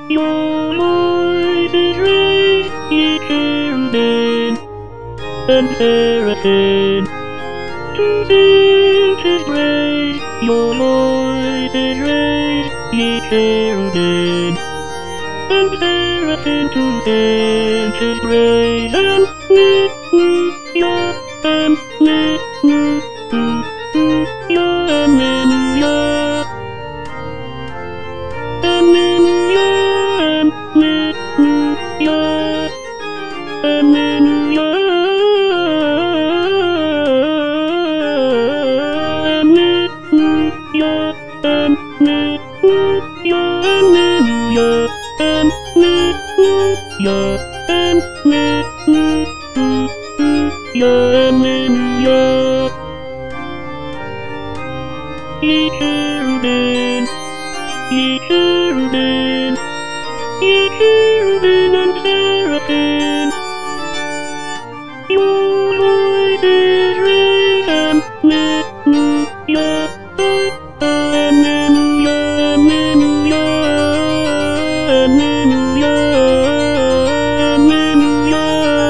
Your voices raised, ye cherubim and seraphim, to sing His praise. Your voices raised, ye cherubim and seraphim, to sing His praise. And your Ye cherubim, ye cherubim, ye cherubim and seraphim, your voices raise, Alleluia, Alleluia, Alleluia, Alleluia, Alleluia,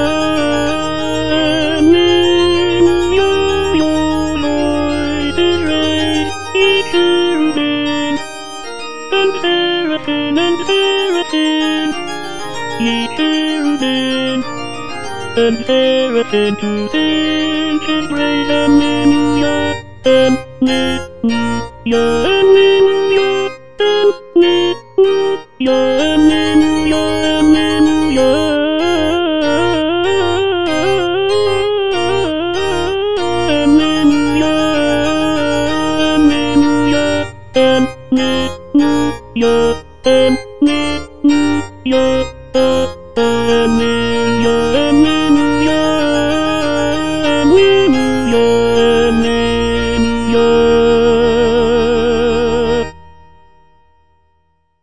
Alleluia. Your voices raise, ye cherubim and seraphim, ye cherubim and seraphim, to sing His praise. Alleluia, Alleluia, Alleluia, Alleluia, Alleluia, Alleluia, Alleluia, Alleluia, Alleluia, Alleluia.